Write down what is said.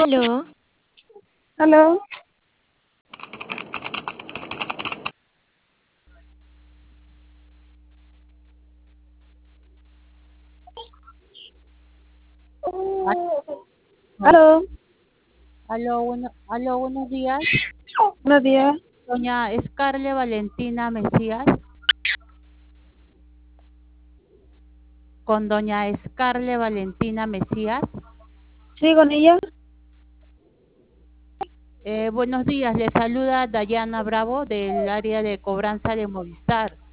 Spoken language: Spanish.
Aló, Aló, Ah, no. aló, Aló, buenos días. buenos días. Doña Scarlett Valentina Mesías. Con doña Scarlett Valentina Mesías. Sí, con ella. Buenos días, le saluda Dayana Bravo del área de cobranza de Movistar.